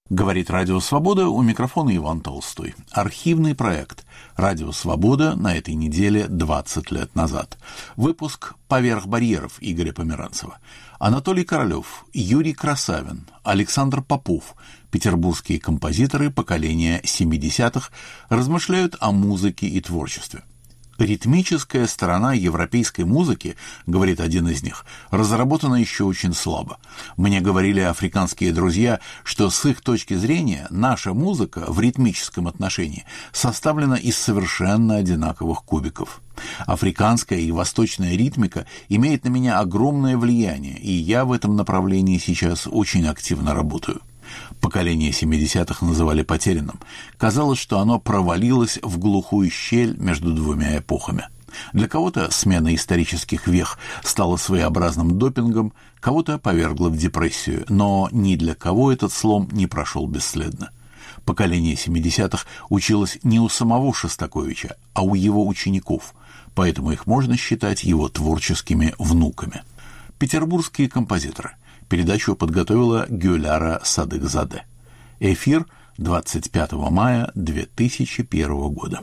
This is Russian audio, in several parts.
Говорит Радио Свобода, у микрофона Иван Толстой. Архивный проект «Радио Свобода» на этой неделе 20 лет назад. Выпуск «Поверх барьеров» Игоря Померанцева. Анатолий Королёв, Юрий Красавин, Александр Попов, петербургские композиторы поколения 70-х, размышляют о музыке и творчестве. Ритмическая сторона европейской музыки, говорит один из них, разработана еще очень слабо. Мне говорили африканские друзья, что с их точки зрения наша музыка в ритмическом отношении составлена из совершенно одинаковых кубиков. Африканская и восточная ритмика имеет на меня огромное влияние, и я в этом направлении сейчас очень активно работаю. Поколение 70-х называли потерянным. Казалось, что оно провалилось в глухую щель между двумя эпохами. Для кого-то смена исторических вех стала своеобразным допингом, кого-то повергла в депрессию, но ни для кого этот слом не прошел бесследно. Поколение 70-х училось не у самого Шостаковича, а у его учеников, поэтому их можно считать его творческими внуками. Петербургские композиторы. Передачу подготовила Гюляра Садыкзаде. Эфир 25 мая 2001 года.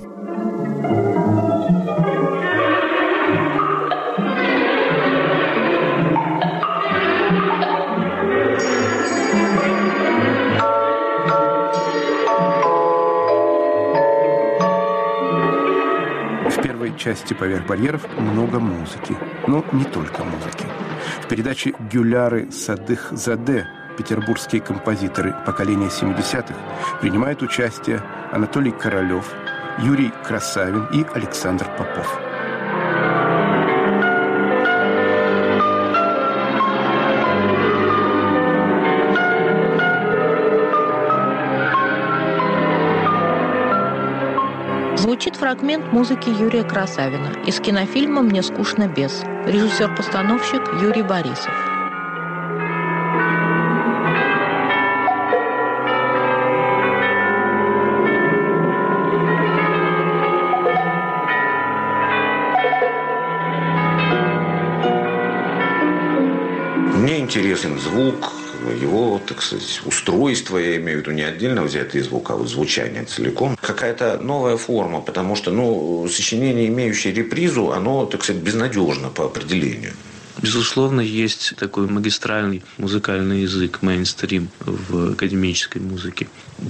В первой части «Поверх барьеров» много музыки, но не только музыки. В передаче Гюляры Садыкзаде петербургские композиторы поколения 70-х принимают участие Анатолий Королёв, Юрий Красавин и Александр Попов. Звучит фрагмент музыки Юрия Красавина из кинофильма «Мне скучно без». Режиссер-постановщик Юрий Борисов. Мне интересен звук, его, так сказать, устройство, я имею в виду не отдельно взятый звук, а вот звучание целиком. Какая-то новая форма, потому что, сочинение, имеющее репризу, оно, так сказать, безнадежно по определению. Безусловно, есть такой магистральный музыкальный язык, мейнстрим в академической музыке.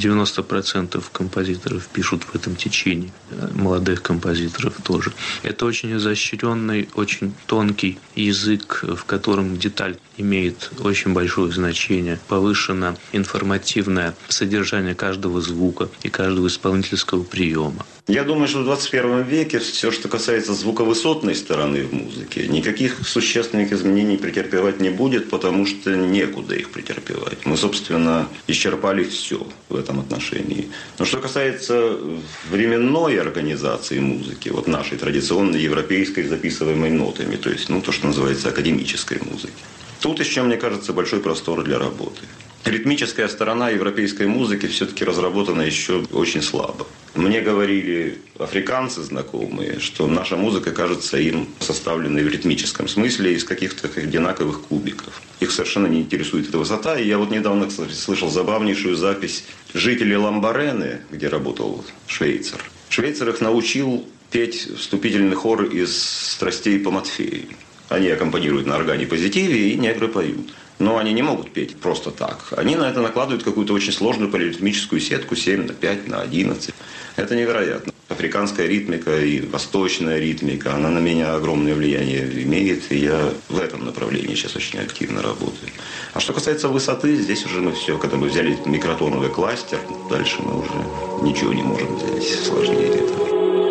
90% композиторов пишут в этом течении, молодых композиторов тоже. Это очень изощренный, очень тонкий язык, в котором деталь имеет очень большое значение. Повышено информативное содержание каждого звука и каждого исполнительского приема. Я думаю, что в 21 веке все, что касается звуковысотной стороны в музыке, никаких существенных изменений претерпевать не будет, потому что некуда их претерпевать. Мы, собственно, исчерпали все в этом отношении. Но что касается временной организации музыки, вот нашей традиционной европейской, записываемой нотами, то есть, то, что называется академической музыкой, тут еще, мне кажется, большой простор для работы. Ритмическая сторона европейской музыки все-таки разработана еще очень слабо. Мне говорили африканцы знакомые, что наша музыка кажется им составленной в ритмическом смысле из каких-то одинаковых кубиков. Их совершенно не интересует эта высота. И я вот недавно, кстати, слышал забавнейшую запись жителей Ламбарены, где работал швейцар. Швейцар их научил петь вступительный хор из «Страстей по Матфею». Они аккомпанируют на органе позитиве, и негры поют. Но они не могут петь просто так. Они на это накладывают какую-то очень сложную полиритмическую сетку 7 на 5 на 11. Это невероятно. Африканская ритмика и восточная ритмика, она на меня огромное влияние имеет, и я в этом направлении сейчас очень активно работаю. А что касается высоты, здесь уже мы все, когда мы взяли микротоновый кластер, дальше мы уже ничего не можем взять сложнее этого.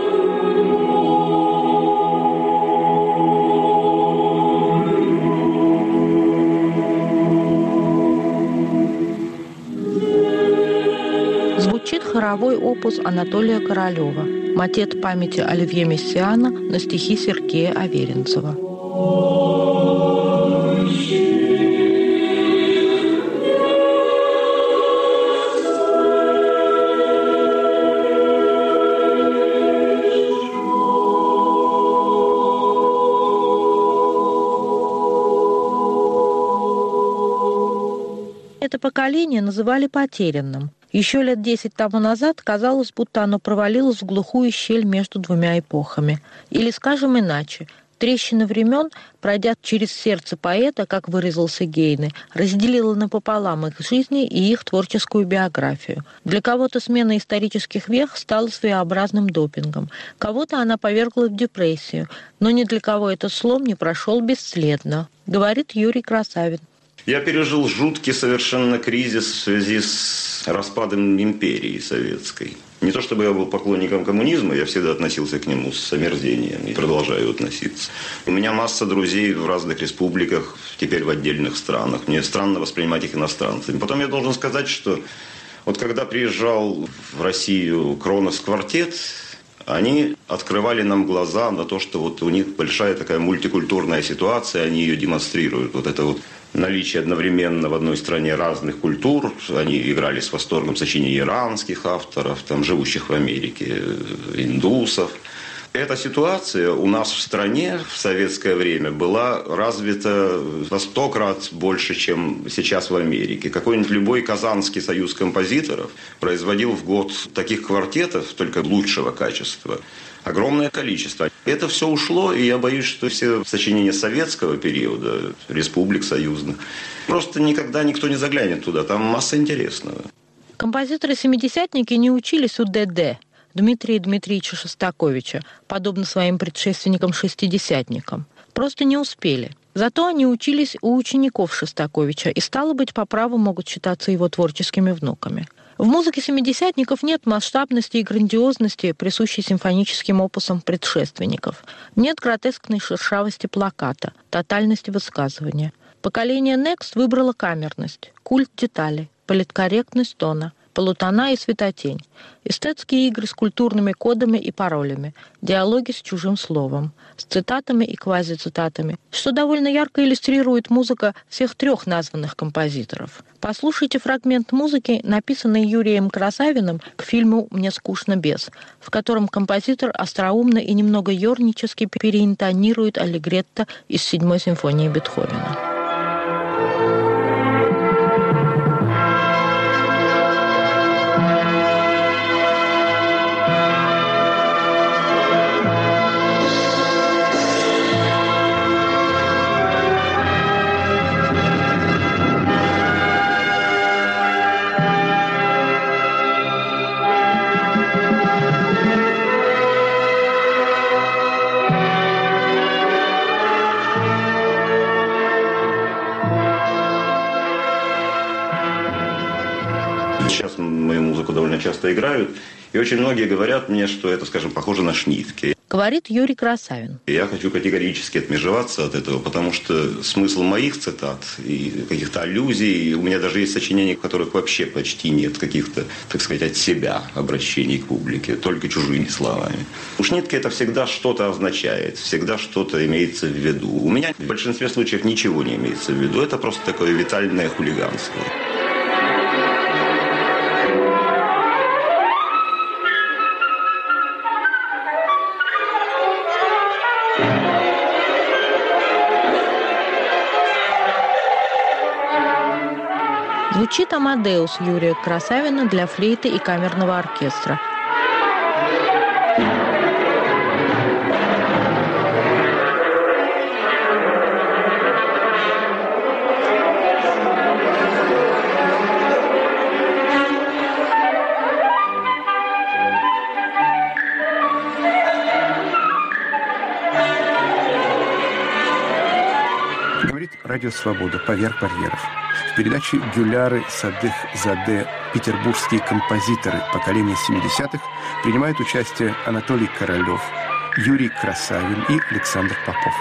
Хоровой опус Анатолия Королёва. Мотет памяти Оливье Мессиана на стихи Сергея Аверинцева. Это поколение называли потерянным. Еще лет 10 тому назад казалось, будто оно провалилось в глухую щель между двумя эпохами. Или, скажем иначе, трещина времен, пройдя через сердце поэта, как выразился Гейне, разделила напополам их жизни и их творческую биографию. Для кого-то смена исторических вех стала своеобразным допингом, кого-то она повергла в депрессию, но ни для кого этот слом не прошел бесследно, говорит Юрий Красавин. Я пережил жуткий совершенно кризис в связи с распадом империи советской. Не то чтобы я был поклонником коммунизма, я всегда относился к нему с омерзением и продолжаю относиться. У меня масса друзей в разных республиках, теперь в отдельных странах. Мне странно воспринимать их иностранцами. Потом я должен сказать, что вот когда приезжал в Россию Кронос квартет, они открывали нам глаза на то, что вот у них большая такая мультикультурная ситуация, они ее демонстрируют. Вот это вот наличие одновременно в одной стране разных культур. Они играли с восторгом сочинений иранских авторов, там, живущих в Америке, индусов. Эта ситуация у нас в стране в советское время была развита во 100 крат больше, чем сейчас в Америке. Какой-нибудь любой Казанский союз композиторов производил в год таких квартетов, только лучшего качества, огромное количество. Это все ушло, и я боюсь, что все сочинения советского периода, республик союзных, просто никогда никто не заглянет туда. Там масса интересного. Композиторы-семидесятники не учились у ДД Дмитрия Дмитриевича Шостаковича, подобно своим предшественникам-шестидесятникам. Просто не успели. Зато они учились у учеников Шостаковича и, стало быть, по праву могут считаться его творческими внуками. В музыке семидесятников нет масштабности и грандиозности, присущей симфоническим опусам предшественников. Нет гротескной шершавости плаката, тотальности высказывания. Поколение Next выбрало камерность, культ деталей, политкорректность тона, полутона и светотень, эстетские игры с культурными кодами и паролями, диалоги с чужим словом, с цитатами и квазицитатами, что довольно ярко иллюстрирует музыка всех трех названных композиторов. Послушайте фрагмент музыки, написанный Юрием Красавиным к фильму «Мне скучно без», в котором композитор остроумно и немного ёрнически переинтонирует аллегретто из 7-й симфонии Бетховена. Сейчас мою музыку довольно часто играют, и очень многие говорят мне, что это, скажем, похоже на Шнитке. Говорит Юрий Красавин. Я хочу категорически отмежеваться от этого, потому что смысл моих цитат и каких-то аллюзий, у меня даже есть сочинения, в которых вообще почти нет каких-то, так сказать, от себя обращений к публике, только чужими словами. У Шнитке это всегда что-то означает, всегда что-то имеется в виду. У меня в большинстве случаев ничего не имеется в виду, это просто такое витальное хулиганство. Звучит «Амадеус» Юрия Красавина для флейты и камерного оркестра. Говорит Радио Свобода «Поверх барьеров». В передаче Гюляры Садых Заде «Петербургские композиторы поколения 70-х» принимают участие Анатолий Королев, Юрий Красавин и Александр Попов.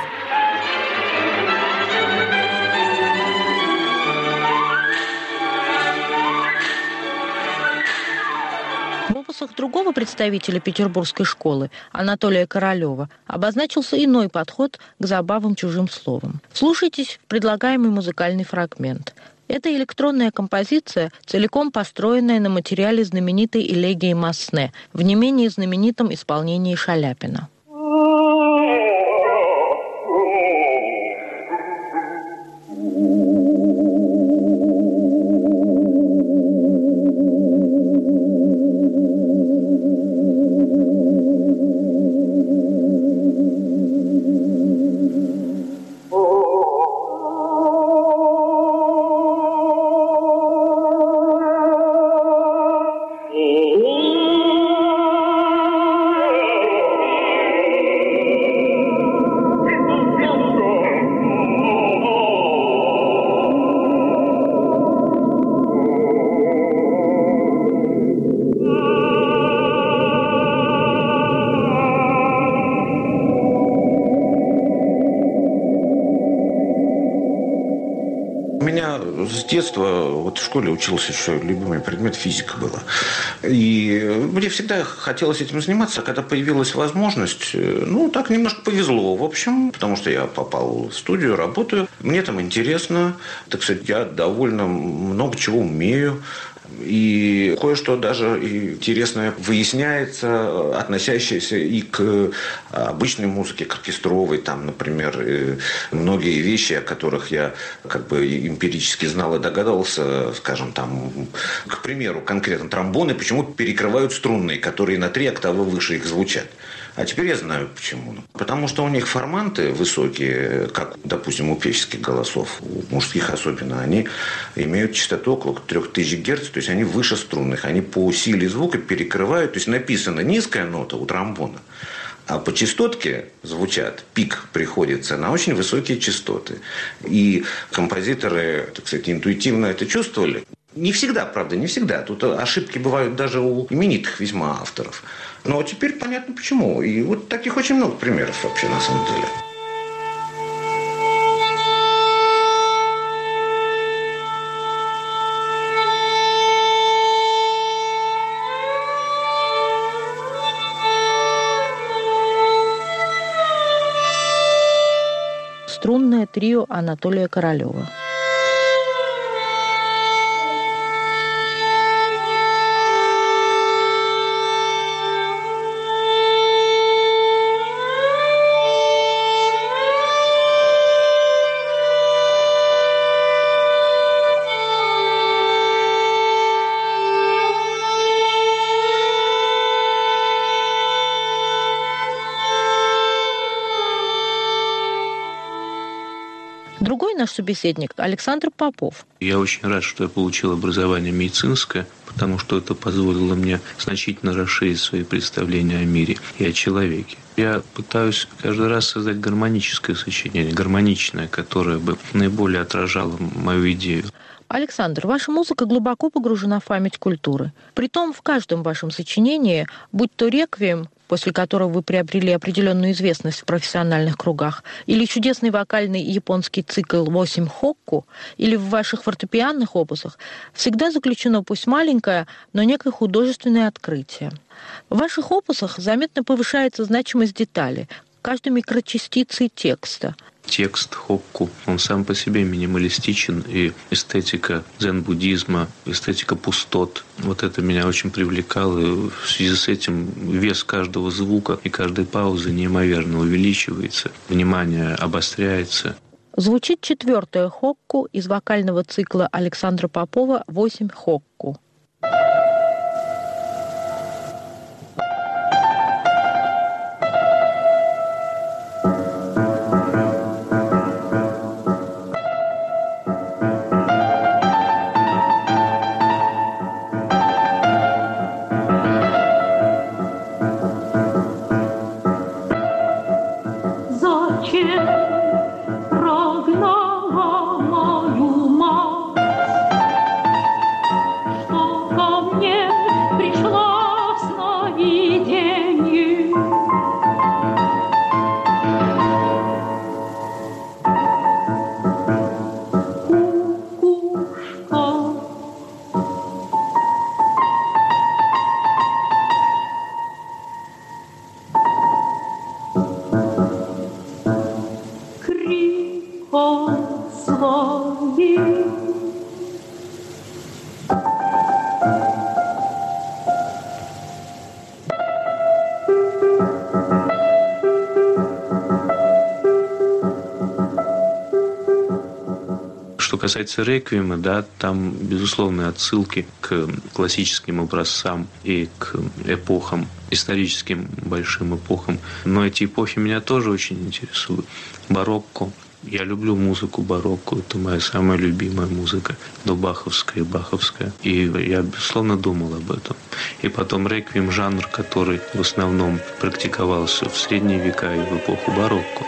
В опусах другого представителя петербургской школы, Анатолия Королева, обозначился иной подход к забавам чужим словом. Слушайтесь в предлагаемый музыкальный фрагмент. Это электронная композиция, целиком построенная на материале знаменитой элегии Массне в не менее знаменитом исполнении Шаляпина. с детства, вот в школе учился еще, любимый предмет физика была. И мне всегда хотелось этим заниматься. А когда появилась возможность, так немножко повезло, в общем, потому что я попал в студию, работаю. Мне там интересно, так сказать, я довольно много чего умею. И кое-что даже интересное выясняется, относящееся и к обычной музыке, к оркестровой. Там, например, многие вещи, о которых я эмпирически знал и догадывался, скажем, там, к примеру, конкретно тромбоны почему-то перекрывают струнные, которые на 3 октавы выше их звучат. А теперь я знаю почему. Потому что у них форманты высокие, как, допустим, у певческих голосов, у мужских особенно, они имеют частоту около 3000 Гц, то есть они выше струнных, они по силе звука перекрывают, то есть написана низкая нота у тромбона, а по частотке звучат, пик приходится на очень высокие частоты. И композиторы, так сказать, интуитивно это чувствовали. Не всегда, правда, не всегда. Тут ошибки бывают даже у именитых весьма авторов. Но теперь понятно почему. И вот таких очень много примеров вообще на самом деле. Струнное трио Анатолия Королева. Другой наш собеседник – Александр Попов. Я очень рад, что я получил образование медицинское, потому что это позволило мне значительно расширить свои представления о мире и о человеке. Я пытаюсь каждый раз создать гармоническое сочинение, гармоничное, которое бы наиболее отражало мою идею. Александр, ваша музыка глубоко погружена в память культуры. Притом в каждом вашем сочинении, будь то реквием, после которого вы приобрели определенную известность в профессиональных кругах, или чудесный вокальный японский цикл «8 хокку», или в ваших фортепианных опусах, всегда заключено пусть маленькое, но некое художественное открытие. В ваших опусах заметно повышается значимость детали, каждой микрочастицы текста. Текст хокку, он сам по себе минималистичен, и эстетика дзен-буддизма, эстетика пустот, вот это меня очень привлекало, и в связи с этим вес каждого звука и каждой паузы неимоверно увеличивается, внимание обостряется. Звучит 4-е хокку из вокального цикла Александра Попова «8 хокку». Что касается реквиема, да, там безусловные отсылки к классическим образцам и к эпохам, историческим большим эпохам. Но эти эпохи меня тоже очень интересуют. Барокко. Я люблю музыку барокко. Это моя самая любимая музыка. Баховская и баховская. И я, безусловно, думал об этом. И потом реквием — жанр, который в основном практиковался в средние века и в эпоху барокко.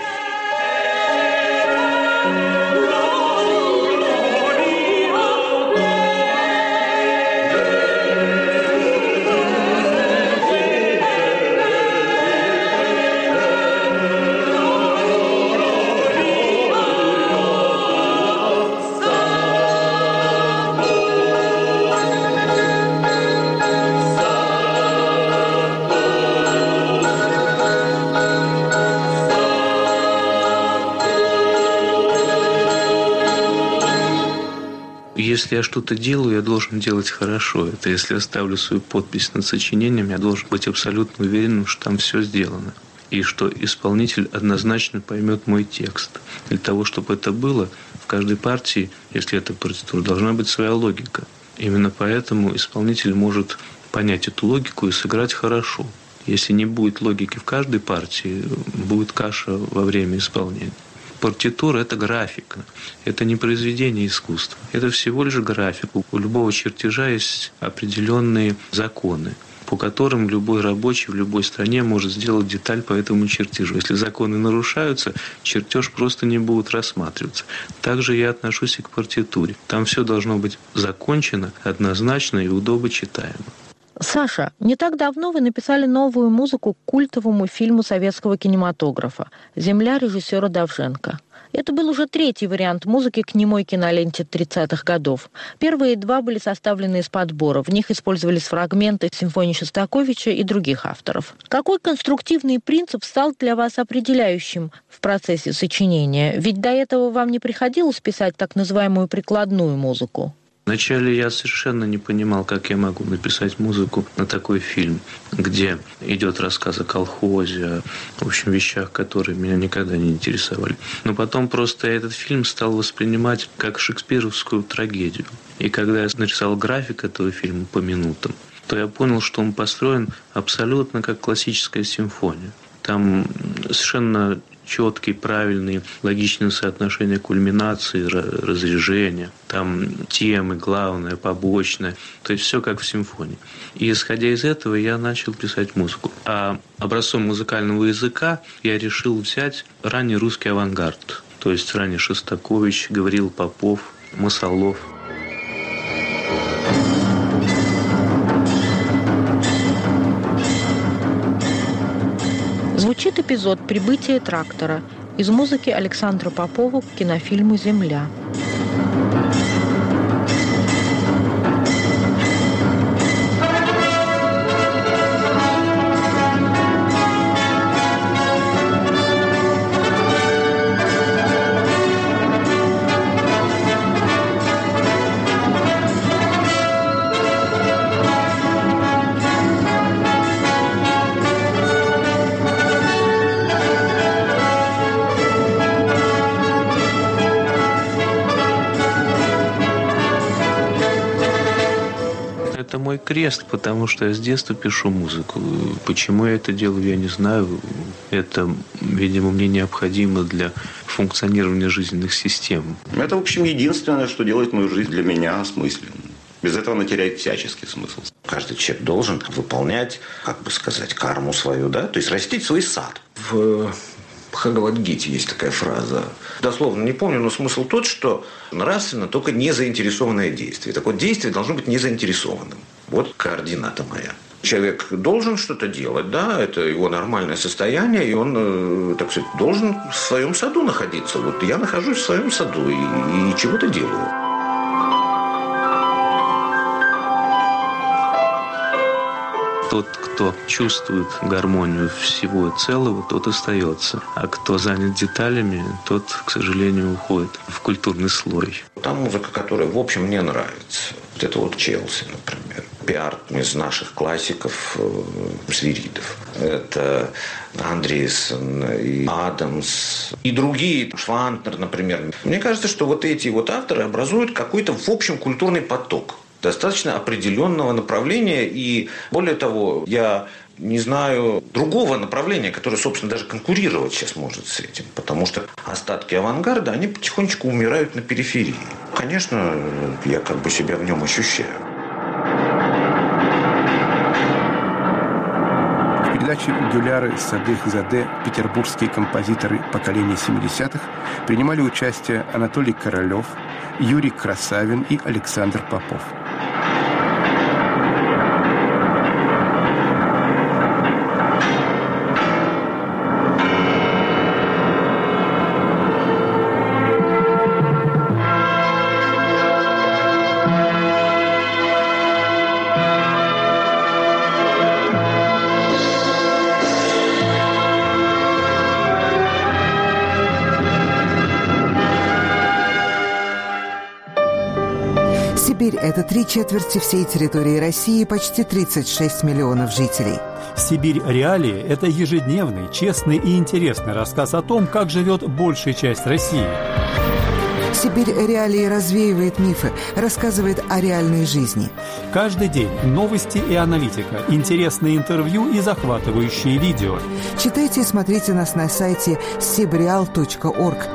Если я что-то делаю, я должен делать хорошо. Это если я ставлю свою подпись над сочинением, я должен быть абсолютно уверенным, что там все сделано. И что исполнитель однозначно поймет мой текст. Для того, чтобы это было, в каждой партии, если это партитура, должна быть своя логика. Именно поэтому исполнитель может понять эту логику и сыграть хорошо. Если не будет логики в каждой партии, будет каша во время исполнения. Партитура – это графика, это не произведение искусства. Это всего лишь графика. У любого чертежа есть определенные законы, по которым любой рабочий в любой стране может сделать деталь по этому чертежу. Если законы нарушаются, чертеж просто не будет рассматриваться. Также я отношусь и к партитуре. Там все должно быть закончено, однозначно и удобочитаемо. Саша, не так давно вы написали новую музыку к культовому фильму советского кинематографа «Земля» режиссера Довженко. Это был уже третий вариант музыки к немой киноленте 30-х годов. Первые два были составлены из подбора. В них использовались фрагменты симфонии Шостаковича и других авторов. Какой конструктивный принцип стал для вас определяющим в процессе сочинения? Ведь до этого вам не приходилось писать так называемую прикладную музыку. Вначале я совершенно не понимал, как я могу написать музыку на такой фильм, где идет рассказ о колхозе, в общем, вещах, которые меня никогда не интересовали. Но потом просто этот фильм стал воспринимать как шекспировскую трагедию. И когда я нарисовал график этого фильма по минутам, то я понял, что он построен абсолютно как классическая симфония. Там совершенно четкие, правильные, логичные соотношения кульминации, разрежения. Там темы, главное, побочное. То есть все как в симфонии. И исходя из этого я начал писать музыку. А образцом музыкального языка я решил взять ранний русский авангард. То есть ранний Шостакович, Гавриил Попов, Масолов. Звучит эпизод «Прибытие трактора» из музыки Александра Попова к кинофильму «Земля». Это мой крест, потому что я с детства пишу музыку. Почему я это делаю, я не знаю. Это, видимо, мне необходимо для функционирования жизненных систем. Это, в общем, единственное, что делает мою жизнь для меня осмысленной. Без этого она теряет всяческий смысл. Каждый человек должен выполнять, как бы сказать, карму свою, да? То есть растить свой сад. В Бхагавад-гите есть такая фраза. Дословно не помню, но смысл тот, что нравственно только незаинтересованное действие. Так вот, действие должно быть незаинтересованным. Вот координата моя. Человек должен что-то делать, да, это его нормальное состояние, и он, так сказать, должен в своем саду находиться. Вот я нахожусь в своем саду и чего-то делаю. Тот, кто чувствует гармонию всего целого, тот остается. А кто занят деталями, тот, к сожалению, уходит в культурный слой. Та музыка, которая, в общем, мне нравится. Вот это вот Челси, например. Пиар из наших классиков, свиридов. Это Андреассен и Адамс. И другие, Швантнер, например. Мне кажется, что вот эти вот авторы образуют какой-то, в общем, культурный поток. Достаточно определенного направления. И более того, я не знаю другого направления, которое, собственно, даже конкурировать сейчас может с этим. Потому что остатки авангарда, они потихонечку умирают на периферии. Конечно, я как бы себя в нем ощущаю. В передаче Гюляры Садых-Заде петербургские композиторы поколения 70-х принимали участие Анатолий Королев, Юрий Красавин и Александр Попов. Сибирь – это 3/4 всей территории России, почти 36 миллионов жителей. «Сибирь. Реалии» – это ежедневный, честный и интересный рассказ о том, как живет большая часть России. «Сибирь. Реалии» развеивает мифы, рассказывает о реальной жизни. Каждый день новости и аналитика, интересные интервью и захватывающие видео. Читайте и смотрите нас на сайте sibreal.org.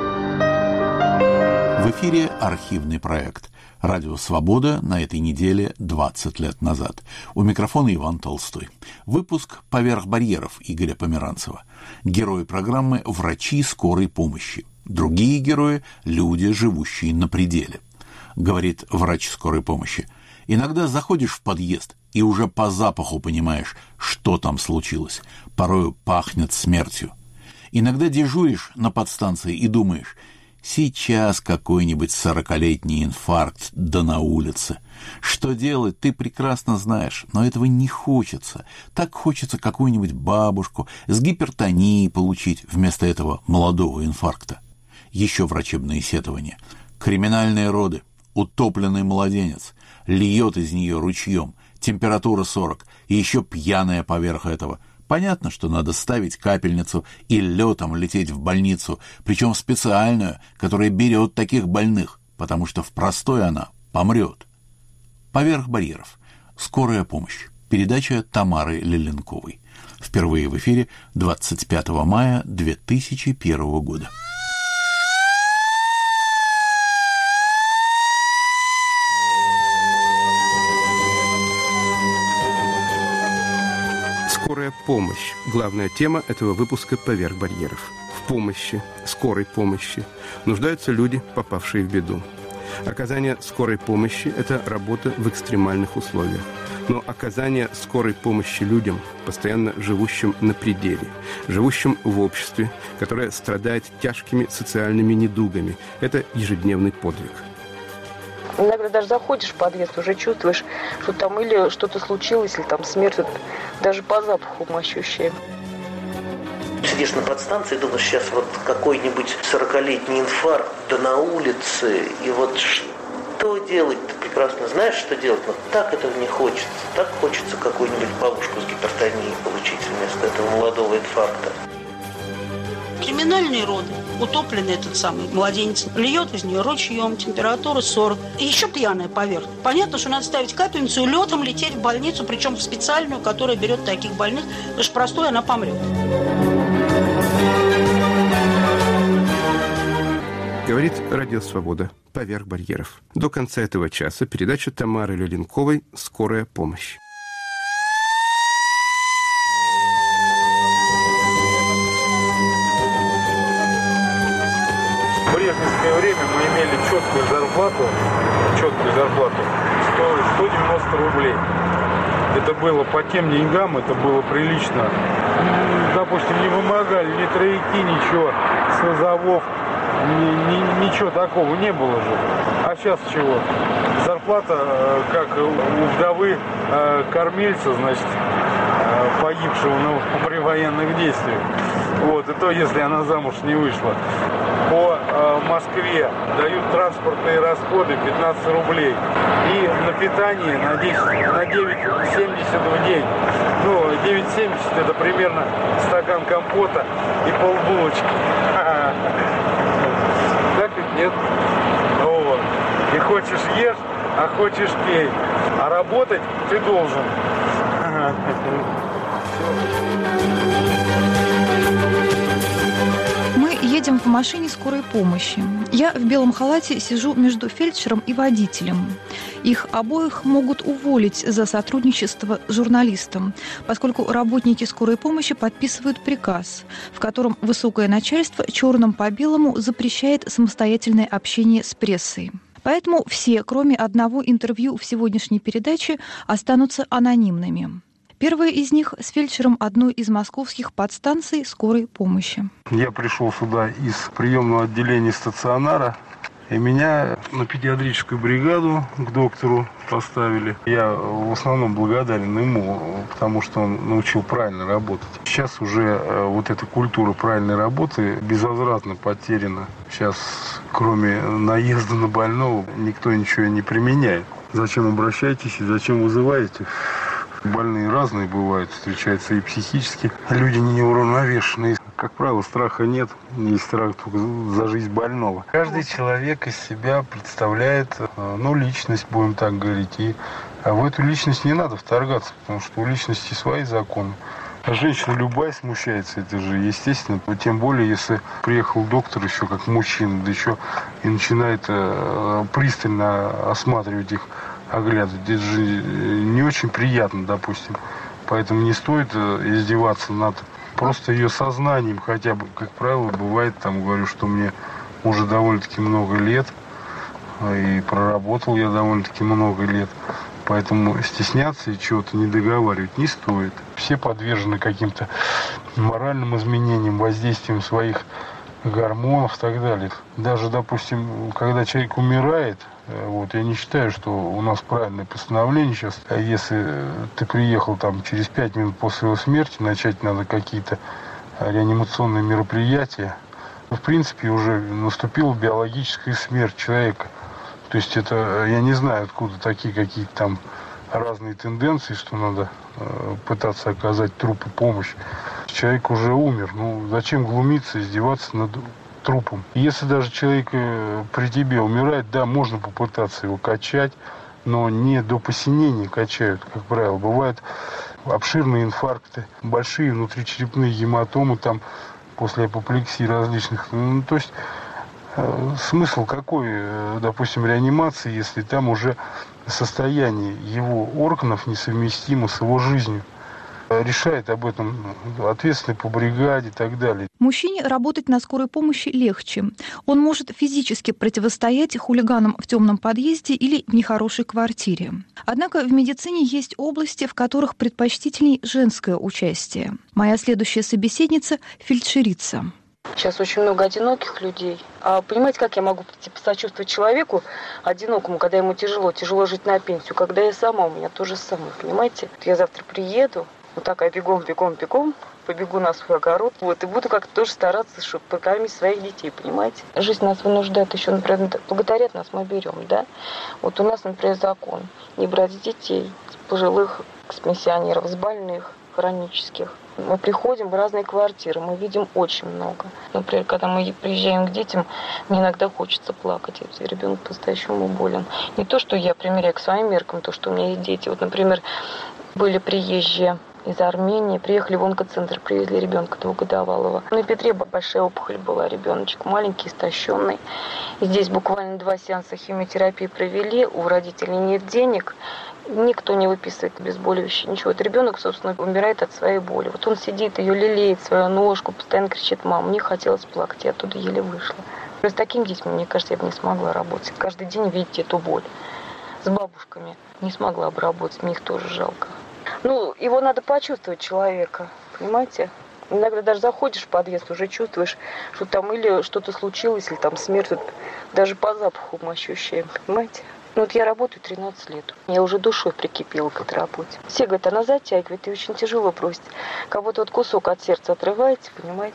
В эфире архивный проект «Радио Свобода» на этой неделе 20 лет назад. У микрофона Иван Толстой. Выпуск «Поверх барьеров» Игоря Померанцева. Герои программы «Врачи скорой помощи». Другие герои – люди, живущие на пределе. Говорит врач скорой помощи. Иногда заходишь в подъезд и уже по запаху понимаешь, что там случилось. Порою пахнет смертью. Иногда дежуришь на подстанции и думаешь – сейчас какой-нибудь 40-летний инфаркт, да на улице. Что делать, ты прекрасно знаешь, но этого не хочется. Так хочется какую-нибудь бабушку с гипертонией получить вместо этого молодого инфаркта. Еще врачебные сетования. Криминальные роды, утопленный младенец, льет из нее ручьем, температура 40, и еще пьяная поверх этого. Понятно, что надо ставить капельницу и летом лететь в больницу, причем специальную, которая берет таких больных, потому что в простой она помрет. «Поверх барьеров. Скорая помощь». Передача Тамары Леленковой. Впервые в эфире 25 мая 2001 года. Скорая помощь. Главная тема этого выпуска «Поверх барьеров». В помощи, скорой помощи, нуждаются люди, попавшие в беду. Оказание скорой помощи – это работа в экстремальных условиях. Но оказание скорой помощи людям, постоянно живущим на пределе, живущим в обществе, которое страдает тяжкими социальными недугами – это ежедневный подвиг. Иногда даже заходишь в подъезд, уже чувствуешь, что там или что-то случилось, или там смерть, даже по запаху мы ощущаем. Сидишь на подстанции, думаешь, сейчас вот какой-нибудь 40-летний инфаркт, да на улице, и вот что делать? Ты прекрасно знаешь, что делать, но так этого не хочется. Так хочется какую-нибудь бабушку с гипертонией получить вместо этого молодого инфаркта. Криминальные роды. Утопленный этот самый младенец. Льет из нее ручьем, температура 40. И еще пьяная поверх. Понятно, что надо ставить капельницу и летом лететь в больницу, причем в специальную, которая берет таких больных, потому что простой она помрет. Говорит Радио Свобода. Поверх барьеров. До конца этого часа передача Тамары Леленковой «Скорая помощь». В брежневское время мы имели четкую зарплату 190 рублей. Это было по тем деньгам, это было прилично. Допустим, не вымогали ни трояки, ничего, с вызовов, ничего такого не было же. А сейчас чего? Зарплата, как у вдовы кормильца, значит, погибшего при военных действиях. Вот, и то, если она замуж не вышла. По Москве дают транспортные расходы 15 рублей. И на питание на 9,70 в день. Ну, 9,70 это примерно стакан компота и полбулочки. Так ведь нет? Вот. И хочешь ешь, а хочешь пей. А работать ты должен. Мы едем в машине скорой помощи. Я в белом халате сижу между фельдшером и водителем. Их обоих могут уволить за сотрудничество с журналистом, поскольку работники скорой помощи подписывают приказ, в котором высокое начальство черным по белому запрещает самостоятельное общение с прессой. Поэтому все, кроме одного интервью в сегодняшней передаче, останутся анонимными. Первая из них с фельдшером одной из московских подстанций скорой помощи. Я пришел сюда из приемного отделения стационара, и меня на педиатрическую бригаду к доктору поставили. Я в основном благодарен ему, потому что он научил правильно работать. Сейчас уже вот эта культура правильной работы безвозвратно потеряна. Сейчас, кроме наезда на больного, никто ничего не применяет. Зачем обращаетесь и зачем вызываете? Больные разные бывают, встречаются и психически. Люди неуравновешенные. Как правило, страха нет, есть страх только за жизнь больного. Каждый человек из себя представляет, личность, будем так говорить. И в эту личность не надо вторгаться, потому что у личности свои законы. А женщина любая смущается, это же естественно. Тем более, если приехал доктор еще как мужчина, да еще и начинает пристально осматривать их, оглядывать. Это же не очень приятно, допустим. Поэтому не стоит издеваться над просто ее сознанием хотя бы. Как правило, бывает, говорю, что мне уже довольно-таки много лет, и проработал я довольно-таки много лет. Поэтому стесняться и чего-то не договаривать не стоит. Все подвержены каким-то моральным изменениям, воздействием своих гормонов и так далее. Даже, допустим, когда человек умирает, я не считаю, что у нас правильное постановление сейчас. Если ты приехал через 5 минут после его смерти, начать надо какие-то реанимационные мероприятия. В принципе, уже наступила биологическая смерть человека. То есть это, я не знаю, откуда такие какие-то разные тенденции, что надо пытаться оказать трупу помощь. Человек уже умер. Зачем глумиться, издеваться над трупом? Если даже человек при тебе умирает, да, можно попытаться его качать, но не до посинения качают, как правило. Бывают обширные инфаркты, большие внутричерепные гематомы после апоплексии различных. То есть смысл какой, допустим, реанимации, если там уже состояние его органов несовместимо с его жизнью? Решает об этом ответственный по бригаде и так далее. Мужчине работать на скорой помощи легче. Он может физически противостоять хулиганам в темном подъезде или в нехорошей квартире. Однако в медицине есть области, в которых предпочтительней женское участие. Моя следующая собеседница – фельдшерица. Сейчас очень много одиноких людей. А понимаете, как я могу посочувствовать человеку одинокому, когда ему тяжело жить на пенсию, когда я сама, у меня то же самое, понимаете? Я завтра приеду, такая бегом, побегу на свой огород, и буду как-то тоже стараться, чтобы покормить своих детей, понимаете? Жизнь нас вынуждает еще, например, благодарят нас мы берем, да? У нас, например, закон не брать детей с пожилых, с пенсионеров, с больных, хронических. Мы приходим в разные квартиры, мы видим очень много. Например, когда мы приезжаем к детям, мне иногда хочется плакать, если ребенок по-настоящему болен. Не то, что я примеряю к своим меркам, то, что у меня есть дети. Например, были приезжие из Армении, приехали в онкоцентр, привезли ребенка 2-годовалого. На Петре большая опухоль была, ребеночек маленький, истощенный. И здесь буквально 2 сеанса химиотерапии провели, у родителей нет денег, никто не выписывает обезболивающее, ничего. Ребенок, собственно, умирает от своей боли. Он сидит, ее лелеет, свою ножку, постоянно кричит: «Мам, мне хотелось плакать», я оттуда еле вышла. С такими детьми, мне кажется, я бы не смогла работать. Каждый день видеть эту боль. С бабушками не смогла бы работать, мне их тоже жалко. Его надо почувствовать, человека, понимаете? Иногда даже заходишь в подъезд, уже чувствуешь, что там или что-то случилось, или смерть. Даже по запаху мы ощущаем, понимаете? Я работаю 13 лет. Я уже душой прикипела к этой работе. Все говорят, она затягивает, и очень тяжело бросить. Кого-то кусок от сердца отрываете, понимаете?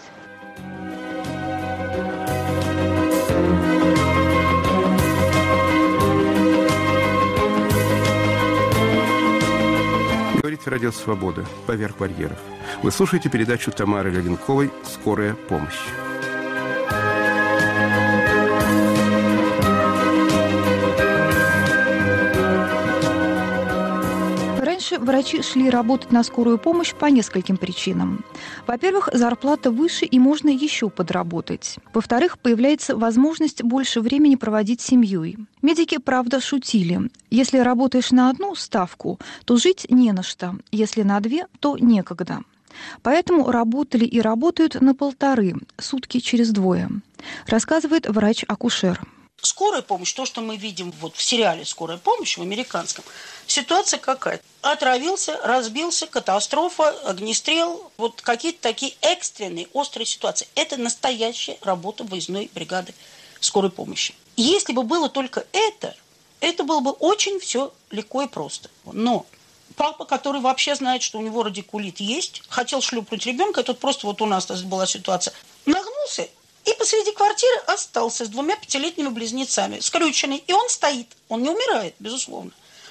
Говорит Радио Свобода. Поверх барьеров. Вы слушаете передачу Тамары Левинковой «Скорая помощь». Раньше врачи шли работать на скорую помощь по нескольким причинам. Во-первых, зарплата выше и можно еще подработать. Во-вторых, появляется возможность больше времени проводить с семьей. Медики, правда, шутили. Если работаешь на одну ставку, то жить не на что. Если на 2, то некогда. Поэтому работали и работают на 1,5, сутки через 2, рассказывает врач-акушер. Скорая помощь, то, что мы видим в сериале «Скорая помощь» в американском, ситуация какая? Отравился, разбился, катастрофа, огнестрел, какие-то такие экстренные, острые ситуации. Это настоящая работа выездной бригады скорой помощи. Если бы было только это было бы очень все легко и просто. Но папа, который вообще знает, что у него радикулит есть, хотел шлепнуть ребенка, тут просто у нас была ситуация, нагнулся и посреди квартиры остался с 2 5-летними близнецами, скрюченный. И он стоит, он не умирает, безусловно.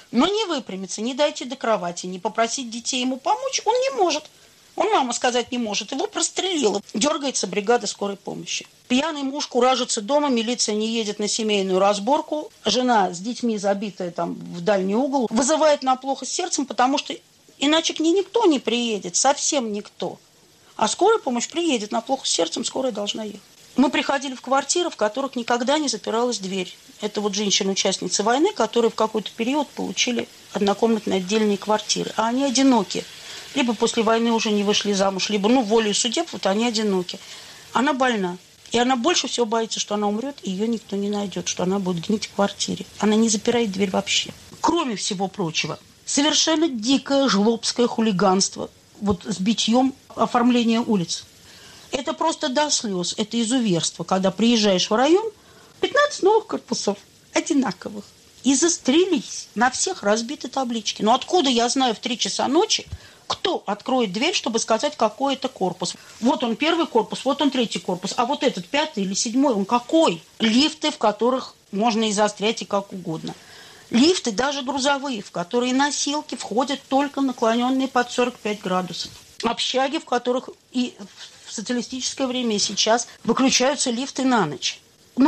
Но не выпрямиться, не дойти до кровати, не попросить детей ему помочь он не может. Он мама сказать не может. Его прострелило. Дергается бригада скорой помощи. Пьяный муж куражится дома, милиция не едет на семейную разборку. Жена с детьми, забитая там в дальний угол, вызывает на плохо с сердцем, потому что иначе к ней никто не приедет, совсем никто. А скорая помощь приедет на плохо с сердцем, скорая должна ехать. Мы приходили в квартиры, в которых никогда не запиралась дверь. Это вот женщины-участницы войны, которые в какой-то период получили однокомнатные отдельные квартиры. А они одиноки. Либо после войны уже не вышли замуж, либо, волею судеб, вот они одиноки. Она больна. И она больше всего боится, что она умрет, и ее никто не найдет, что она будет гнить в квартире. Она не запирает дверь вообще. Кроме всего прочего, совершенно дикое жлобское хулиганство. Вот с битьем оформления улиц. Это просто до слез, это изуверство, когда приезжаешь в район, 15 новых корпусов, одинаковых, и застрелись, на всех разбиты таблички. Но откуда я знаю в 3 часа ночи, кто откроет дверь, чтобы сказать, какой это корпус? Вот он 1-й корпус, вот он 3-й корпус, а вот этот 5-й или 7-й, он какой? Лифты, в которых можно и застрять, и как угодно. Лифты, даже грузовые, в которые носилки входят только наклоненные под 45 градусов. Общаги, в которых и в социалистическое время, и сейчас выключаются лифты на ночь.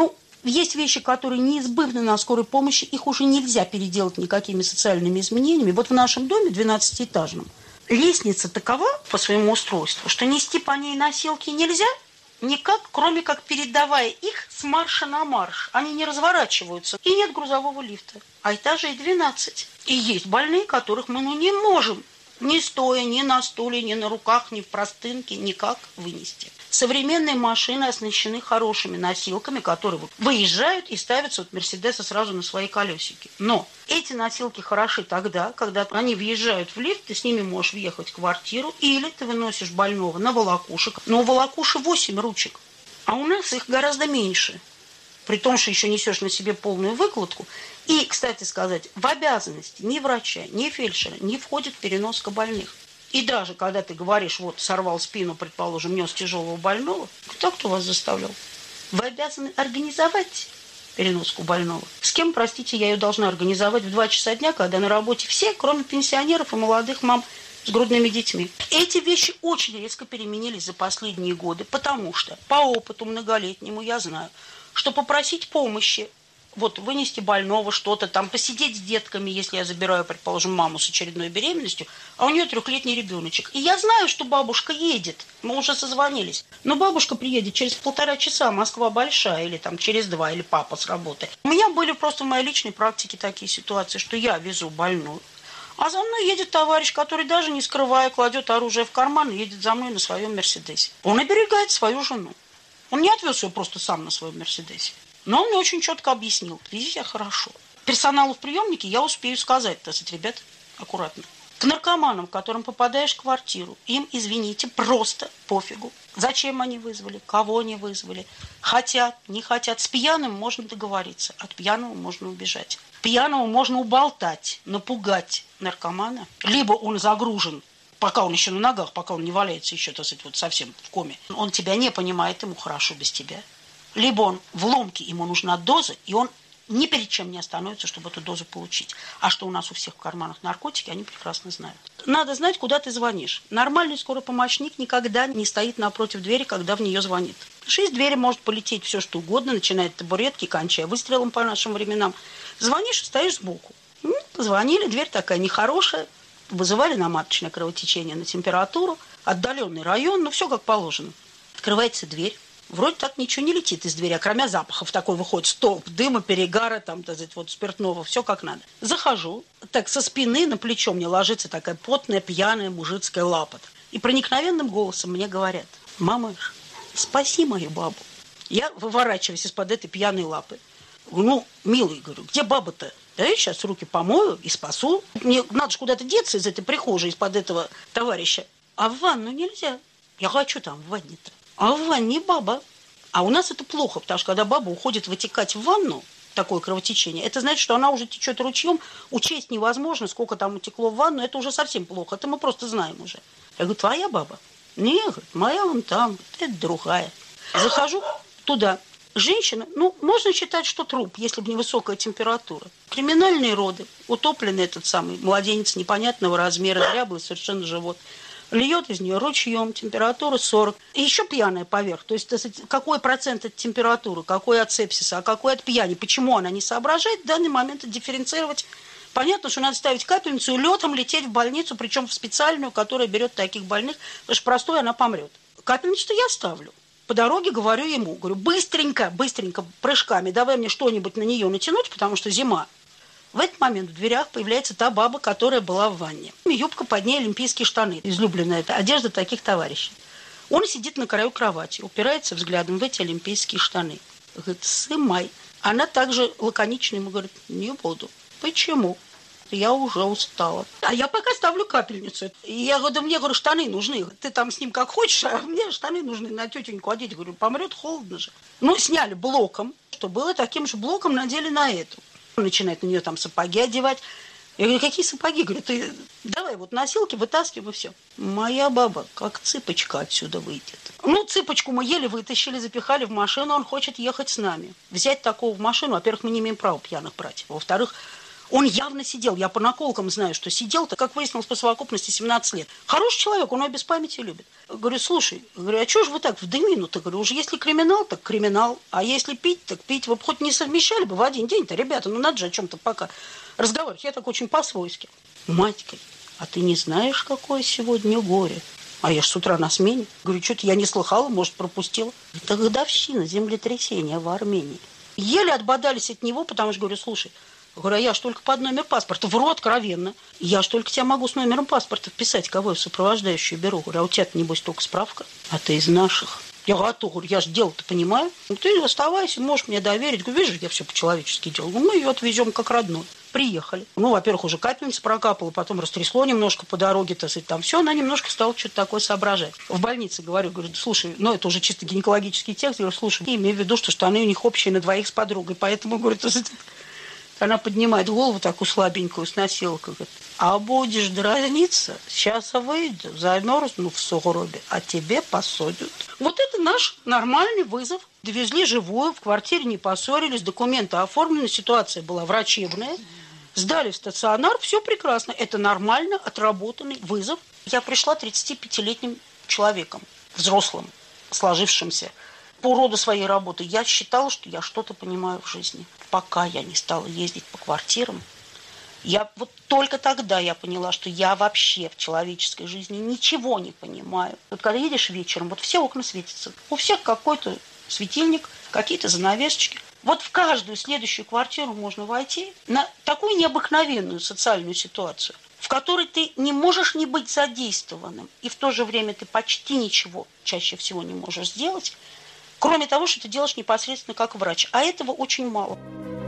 Есть вещи, которые неизбывны на скорой помощи, их уже нельзя переделать никакими социальными изменениями. Вот в нашем доме, 12-этажном, лестница такова по своему устройству, что нести по ней носилки нельзя никак, кроме как передавая их с марша на марш. Они не разворачиваются. И нет грузового лифта. А этажей 12. И есть больные, которых мы не можем ни стоя, ни на стуле, ни на руках, ни в простынке никак вынести. Современные машины оснащены хорошими носилками, которые выезжают и ставятся от Мерседеса сразу на свои колесики. Но эти носилки хороши тогда, когда они въезжают в лифт, ты с ними можешь въехать в квартиру, или ты выносишь больного на волокушек. Но у волокуши 8 ручек, а у нас их гораздо меньше. При том, что еще несешь на себе полную выкладку. И, кстати сказать, в обязанности ни врача, ни фельдшера не входит переноска больных. И даже когда ты говоришь, сорвал спину, предположим, нес тяжелого больного, кто вас заставлял? Вы обязаны организовать переноску больного. С кем, простите, я ее должна организовать в 2 часа дня, когда на работе все, кроме пенсионеров и молодых мам с грудными детьми? Эти вещи очень резко переменились за последние годы, потому что по опыту многолетнему я знаю, что попросить помощи, вынести больного, что-то там, посидеть с детками, если я забираю, предположим, маму с очередной беременностью, а у нее 3-летний ребеночек. И я знаю, что бабушка едет, мы уже созвонились, но бабушка приедет через 1,5 часа, Москва большая, или там через 2, или папа с работы. У меня были просто в моей личной практике такие ситуации, что я везу больную, а за мной едет товарищ, который даже не скрывая, кладет оружие в карман и едет за мной на своем Мерседесе. Он оберегает свою жену. Он не отвез ее просто сам на своем Мерседесе. Но он мне очень четко объяснил, вези себя хорошо. Персоналу в приемнике я успею сказать, ребят, аккуратно. К наркоманам, к которым попадаешь в квартиру, им, извините, просто пофигу. Зачем они вызвали, кого они вызвали, хотят, не хотят. С пьяным можно договориться, от пьяного можно убежать. Пьяного можно уболтать, напугать наркомана. Либо он загружен, пока он еще на ногах, пока он не валяется еще, совсем в коме. Он тебя не понимает, ему хорошо без тебя. Либо он в ломке, ему нужна доза, и он ни перед чем не остановится, чтобы эту дозу получить. А что у нас у всех в карманах наркотики, они прекрасно знают. Надо знать, куда ты звонишь. Нормальный скоропомощник никогда не стоит напротив двери, когда в нее звонит. Из двери может полететь все, что угодно, начиная от табуретки, кончая выстрелом по нашим временам. Звонишь и стоишь сбоку. Позвонили, дверь такая нехорошая, вызывали на маточное кровотечение, на температуру, отдаленный район, все как положено. Открывается дверь. Вроде так ничего не летит из двери, а кроме запахов такой выходит столб дыма, перегара, спиртного, все как надо. Захожу, так со спины на плечо мне ложится такая потная, пьяная мужицкая лапа. И проникновенным голосом мне говорят: «Мама, спаси мою бабу». Я выворачиваюсь из-под этой пьяной лапы. Милый, говорю, где баба-то? Да я сейчас руки помою и спасу. Мне надо же куда-то деться из этой прихожей, из-под этого товарища. А в ванну нельзя. Я хочу там в ванне-то. А в ванне баба. А у нас это плохо, потому что когда баба уходит вытекать в ванну, такое кровотечение, это значит, что она уже течет ручьем, учесть невозможно, сколько там утекло в ванну, это уже совсем плохо, это мы просто знаем уже. Я говорю, твоя баба? Нет, моя вон там, это другая. Захожу туда, Женщина, можно считать, что труп, если бы не высокая температура. Криминальные роды, утопленный этот самый младенец непонятного размера, дряблый совершенно живот. Льет из нее ручьем, температура 40. И еще пьяная поверх. То есть, какой процент от температуры, какой от сепсиса, а какой от пьяни. Почему она не соображает, в данный момент дифференцировать. Понятно, что надо ставить капельницу и летом лететь в больницу, причем в специальную, которая берет таких больных, потому что простой она помрет. Капельницу-то я ставлю. По дороге говорю ему, быстренько, прыжками, давай мне что-нибудь на нее натянуть, потому что зима. В этот момент в дверях появляется та баба, которая была в ванне. Юбка, под ней олимпийские штаны. Излюбленная это одежда таких товарищей. Он сидит на краю кровати, упирается взглядом в эти олимпийские штаны. Говорит, сымай. Она также лаконично ему говорит, не буду. Почему? Я уже устала. А я пока ставлю капельницу. И я говорю, да мне, штаны нужны. Ты там с ним как хочешь, а мне штаны нужны на тетеньку одеть. Говорю, помрет, холодно же. Сняли блоком, что было таким же блоком, надели на эту. Начинает на нее там сапоги одевать. Я говорю, какие сапоги? Говорю, ты давай носилки вытаскивай, и все. Моя баба, как цыпочка отсюда выйдет. Цыпочку мы еле вытащили, запихали в машину, он хочет ехать с нами. Взять такого в машину, во-первых, мы не имеем права пьяных брать. Во-вторых, он явно сидел. Я по наколкам знаю, что сидел-то, как выяснилось, по совокупности 17 лет. Хороший человек, он его без памяти любит. Говорю, слушай, а что же вы так в дымину-то? Говорю, уже если криминал, так криминал. А если пить, так пить. Вы бы хоть не совмещали бы в один день-то, ребята. Надо же о чем-то пока разговаривать. Я так очень по-свойски. Матька, а ты не знаешь, какое сегодня горе? А я ж с утра на смене. Говорю, что-то я не слыхала, может, пропустила. Это годовщина землетрясения в Армении. Еле отбодались от него, потому что говорю, слушай, говорю, я ж только под номер паспорта. Вру откровенно. Я ж только тебя могу с номером паспорта вписать, кого я в сопровождающую беру. Говорю, а у тебя-то, небось, только справка. А ты из наших. Я говорю, а то, говорю, я ж дело-то понимаю. Ты оставайся, можешь мне доверить. Говорю, видишь, я все по-человечески делал. Мы ее отвезем как родной. Приехали. Во-первых, уже капельница прокапала, потом растрясло немножко по дороге, там все, она немножко стала что-то такое соображать. В больнице говорю, слушай, это уже чисто гинекологический текст. Я говорю, слушай, имею в виду, что штаны у них общие на двоих с подругой, поэтому, говорю, она поднимает голову такую слабенькую с носилкой, говорит, а будешь дразниться, сейчас выйду, замерзну в сугробе, а тебе посадят. Вот это наш нормальный вызов. Довезли живую, в квартире не поссорились, документы оформлены, ситуация была врачебная. Сдали в стационар, все прекрасно. Это нормально отработанный вызов. Я пришла 35-летним человеком, взрослым, сложившимся. По роду своей работы я считала, что я что-то понимаю в жизни. Пока я не стала ездить по квартирам, только тогда я поняла, что я вообще в человеческой жизни ничего не понимаю. Когда едешь вечером, все окна светятся. У всех какой-то светильник, какие-то занавесочки. В каждую следующую квартиру можно войти на такую необыкновенную социальную ситуацию, в которой ты не можешь не быть задействованным, и в то же время ты почти ничего чаще всего не можешь сделать, кроме того, что ты делаешь непосредственно как врач. А этого очень мало.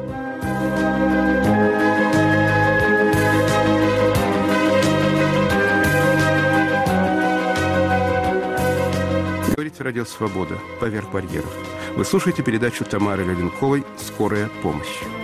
Говорит Радио Свобода. Поверх барьеров. Вы слушаете передачу Тамары Левинковой «Скорая помощь».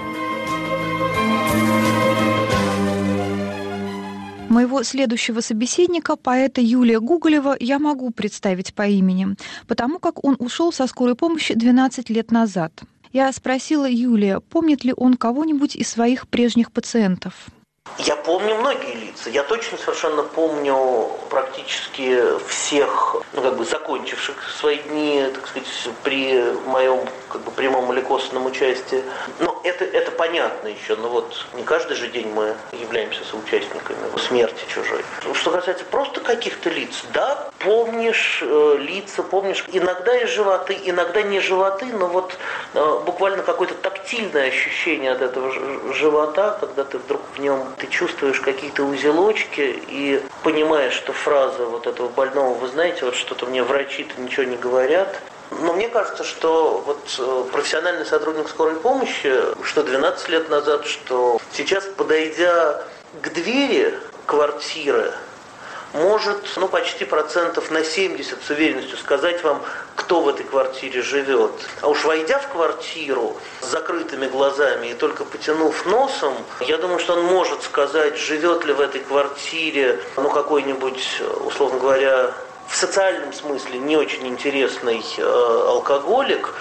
Моего следующего собеседника, поэта Юлия Гоголева, я могу представить по имени, потому как он ушел со скорой помощи 12 лет назад. Я спросила Юлия, помнит ли он кого-нибудь из своих прежних пациентов. Я помню многие лица. Я точно совершенно помню практически всех, закончивших свои дни, так сказать, при моем прямом или косвенном участии. Но это понятно еще. Но не каждый же день мы являемся соучастниками смерти чужой. Что касается просто каких-то лиц, да, помнишь лица, помнишь иногда и животы, иногда не животы, но буквально какое-то тактильное ощущение от этого живота, когда ты вдруг в нем ты чувствуешь какие-то узелочки и понимаешь, что фраза этого больного, вы знаете, что-то мне врачи-то ничего не говорят. Но мне кажется, что профессиональный сотрудник скорой помощи, что 12 лет назад, что сейчас, подойдя к двери квартиры, может почти процентов на 70 с уверенностью сказать вам, кто в этой квартире живет. А уж войдя в квартиру с закрытыми глазами и только потянув носом, я думаю, что он может сказать, живет ли в этой квартире какой-нибудь, условно говоря, в социальном смысле не очень интересный алкоголик,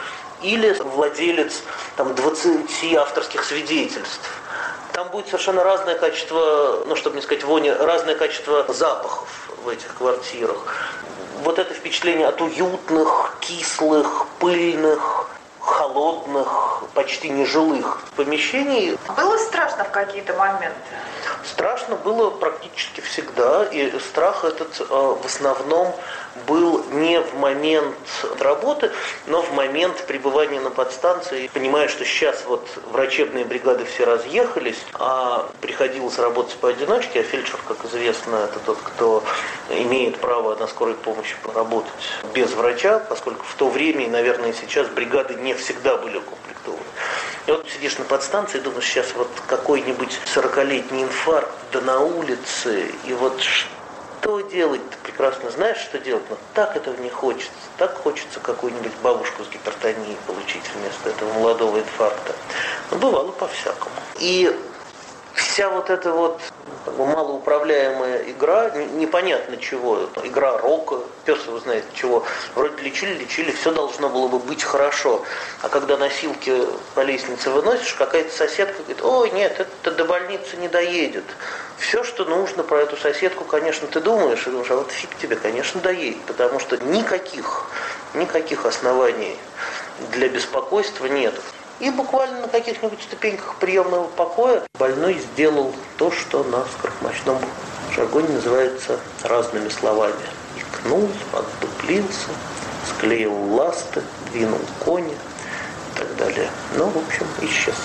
или владелец 20 авторских свидетельств. Там будет совершенно разное качество, чтобы не сказать вони, разное качество запахов в этих квартирах. Вот это впечатление от уютных, кислых, пыльных, холодных, почти нежилых помещений. Было страшно в какие-то моменты? Страшно было практически всегда, и страх этот в основном был не в момент работы, но в момент пребывания на подстанции. Понимая, что сейчас врачебные бригады все разъехались, а приходилось работать поодиночке, а фельдшер, как известно, это тот, кто имеет право на скорой помощи работать без врача, поскольку в то время, и, наверное, и сейчас бригады не всегда были укомплектованы. И сидишь на подстанции и думаешь, сейчас какой-нибудь 40-летний инфаркт, да на улице, и что делать? Ты прекрасно знаешь, что делать, но так этого не хочется. Так хочется какую-нибудь бабушку с гипертонией получить вместо этого молодого инфаркта. Но бывало по-всякому. И вся эта малоуправляемая игра, непонятно чего, игра рока, пес его знает чего, вроде лечили, все должно было бы быть хорошо. А когда носилки по лестнице выносишь, какая-то соседка говорит: ой, нет, это до больницы не доедет. Все, что нужно про эту соседку, конечно, ты думаешь, и думаешь, а фиг тебе, конечно, доедет, потому что никаких оснований для беспокойства нет. И буквально на каких-нибудь ступеньках приемного покоя больной сделал то, что на скорохмочном жаргоне называется разными словами. Икнул, отдуплился, склеил ласты, двинул кони и так далее. В общем, исчез.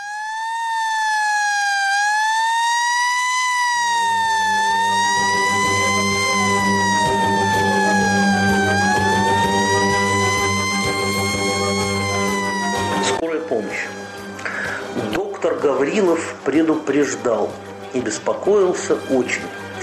Гаврилов предупреждал и беспокоился очень.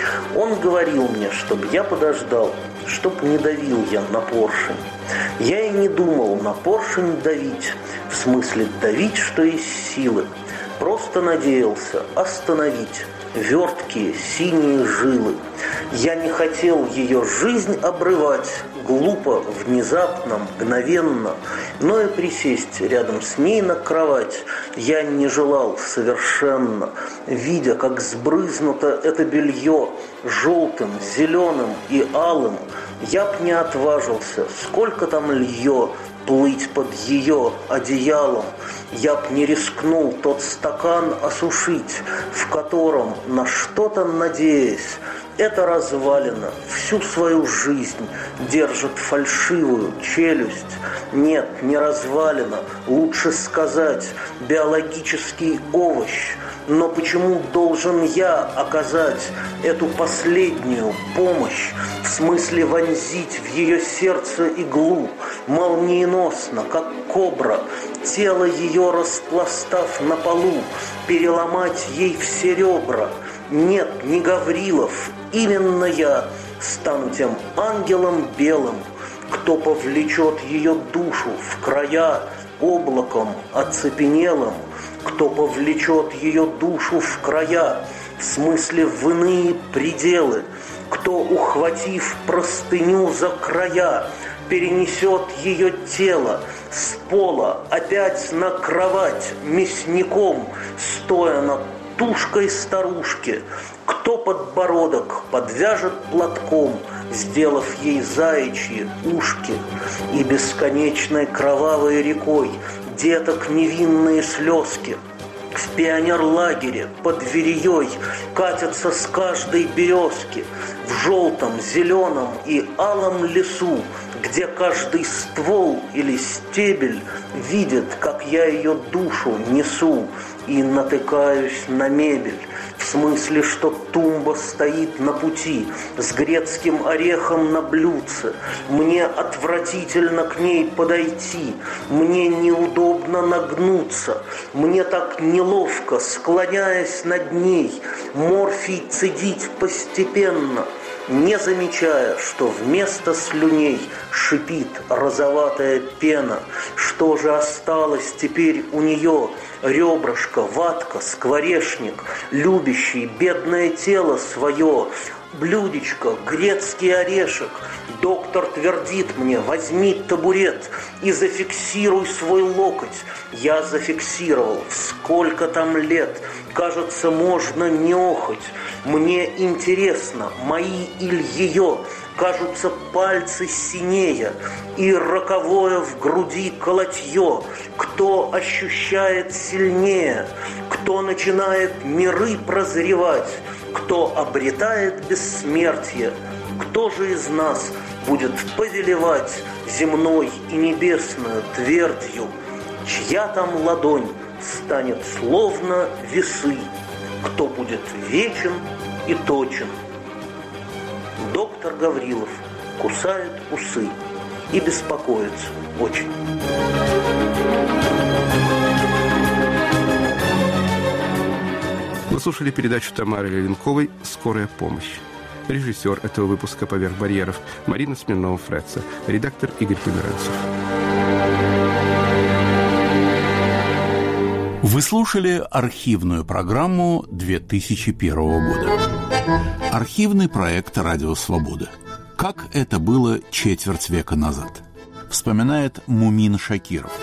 Он говорил мне, чтобы я подождал, чтоб не давил я на поршень. Я и не думал на поршень давить, в смысле давить, что из силы. Просто надеялся остановить верткие синие жилы. Я не хотел ее жизнь обрывать, глупо, внезапно, мгновенно, но и присесть рядом с ней на кровать я не желал совершенно, видя, как сбрызнуто это белье желтым, зеленым и алым. Я б не отважился, сколько там лье, плыть под ее одеялом. Я б не рискнул тот стакан осушить, в котором, на что-то надеясь, эта развалина всю свою жизнь держит фальшивую челюсть. Нет, не развалина, лучше сказать, биологический овощ. Но почему должен я оказать эту последнюю помощь, в смысле вонзить в ее сердце иглу, молниеносно, как кобра, тело ее распластав на полу, переломать ей все ребра? Нет, не Гаврилов, именно я стану тем ангелом белым, кто повлечет ее душу в края облаком оцепенелым, кто повлечет ее душу в края, в смысле в иные пределы, кто, ухватив простыню за края, перенесет ее тело с пола опять на кровать мясником, стоя над тушкой старушки, кто подбородок подвяжет платком, сделав ей заячьи ушки, и бесконечной кровавой рекой деток невинные слезки в пионерлагере под Вереей катятся с каждой березки в желтом, зеленом и алом лесу, где каждый ствол или стебель видит, как я ее душу несу и натыкаюсь на мебель. В смысле, что тумба стоит на пути с грецким орехом на блюдце. Мне отвратительно к ней подойти, мне неудобно нагнуться, мне так неловко, склоняясь над ней, морфий цедить постепенно, не замечая, что вместо слюней шипит розоватая пена. Что же осталось теперь у нее? Ребрышко, ватка, скворечник, любящий бедное тело свое, блюдечко, грецкий орешек. Доктор твердит мне: возьми табурет и зафиксируй свой локоть. Я зафиксировал. Сколько там лет? Кажется, можно не охоть. Мне интересно, мои или ее. Кажутся пальцы синее и роковое в груди колотье. Кто ощущает сильнее? Кто начинает миры прозревать? Кто обретает бессмертие? Кто же из нас будет повелевать земной и небесную твердью? Чья там ладонь станет словно весы? Кто будет вечен и точен? Доктор Гаврилов кусает усы и беспокоится очень. Вы слушали передачу Тамары Леленковой «Скорая помощь». Режиссер этого выпуска «Поверх барьеров» Марина Смирнова-Фреца. Редактор Игорь Померанцев. Вы слушали архивную программу 2001 года. Архивный проект «Радио Свобода». Как это было четверть века назад? Вспоминает Мумин Шакиров.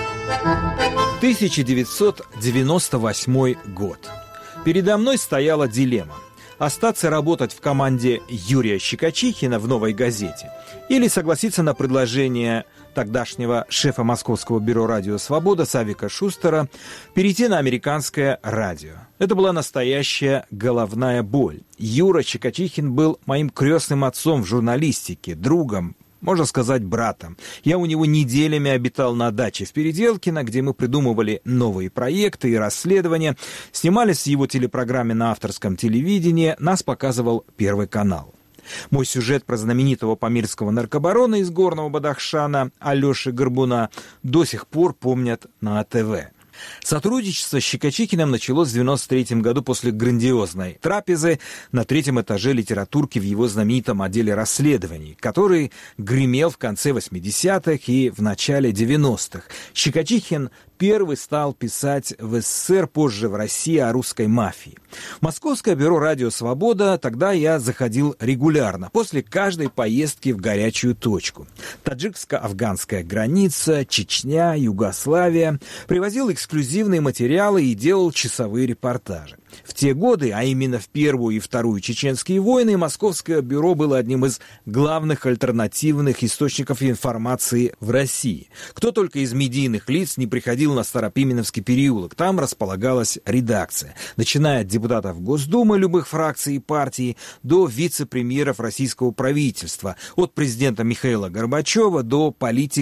1998 год. Передо мной стояла дилемма: остаться работать в команде Юрия Щекочихина в «Новой газете» или согласиться на предложение тогдашнего шефа Московского бюро «Радио Свобода» Савика Шустера перейти на американское радио. Это была настоящая головная боль. Юра Щекочихин был моим крестным отцом в журналистике, другом, можно сказать, братом. Я у него неделями обитал на даче в Переделкино, где мы придумывали новые проекты и расследования, снимались в его телепрограмме на авторском телевидении, нас показывал Первый канал. Мой сюжет про знаменитого памирского наркобарона из Горного Бадахшана Алеши Горбуна до сих пор помнят на АТВ. Сотрудничество с Щекочихиным началось в 1993 году после грандиозной трапезы на 3-м этаже литературки в его знаменитом отделе расследований, который гремел в конце 80-х и в начале 90-х. Щекочихин первый стал писать в СССР, позже в России, о русской мафии. В Московское бюро «Радио Свобода» тогда я заходил регулярно, после каждой поездки в горячую точку. Таджикско-афганская граница, Чечня, Югославия. Привозил эксклюзивные материалы и делал часовые репортажи. В те годы, а именно в Первую и Вторую чеченские войны, Московское бюро было одним из главных альтернативных источников информации в России. Кто только из медийных лиц не приходил на Старопименовский переулок, там располагалась редакция, начиная от депутатов Госдумы любых фракций и партий до вице-премьеров российского правительства, от президента Михаила Горбачева до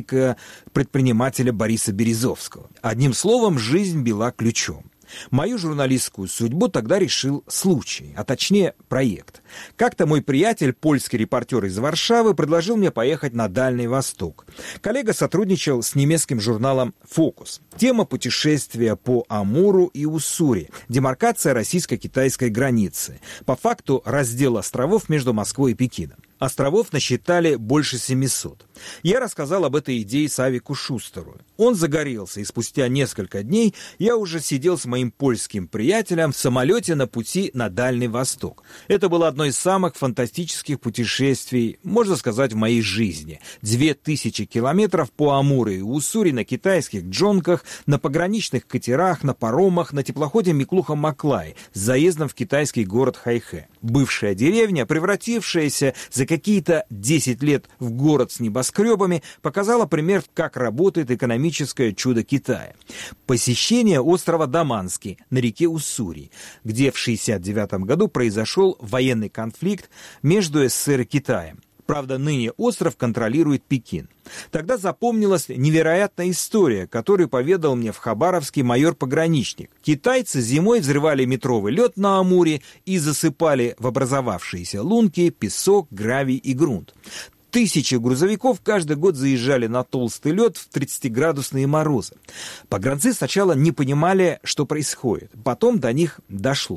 политика-предпринимателя Бориса Березовского. Одним словом, жизнь била ключом. Мою журналистскую судьбу тогда решил случай, а точнее проект. Как-то мой приятель, польский репортер из Варшавы, предложил мне поехать на Дальний Восток. Коллега сотрудничал с немецким журналом «Фокус». Тема путешествия по Амуру и Уссури, демаркация российско-китайской границы, по факту раздел островов между Москвой и Пекином. Островов насчитали больше 700. Я рассказал об этой идее Савику Шустеру. Он загорелся, и спустя несколько дней я уже сидел с моим польским приятелем в самолете на пути на Дальний Восток. Это было одно из самых фантастических путешествий, можно сказать, в моей жизни. 2000 километров по Амуру и Уссури на китайских джонках, на пограничных катерах, на паромах, на теплоходе Миклуха-Маклай с заездом в китайский город Хайхэ. Бывшая деревня, превратившаяся за какие-то 10 лет в город с небоскребами, показала пример, как работает экономическое чудо Китая. Посещение острова Даманский на реке Уссури, где в 1969 году произошел военный конфликт между СССР и Китаем. Правда, ныне остров контролирует Пекин. Тогда запомнилась невероятная история, которую поведал мне в Хабаровске майор-пограничник. Китайцы зимой взрывали метровый лед на Амуре и засыпали в образовавшиеся лунки песок, гравий и грунт. Тысячи грузовиков каждый год заезжали на толстый лед в 30-градусные морозы. Погранцы сначала не понимали, что происходит, потом до них дошло.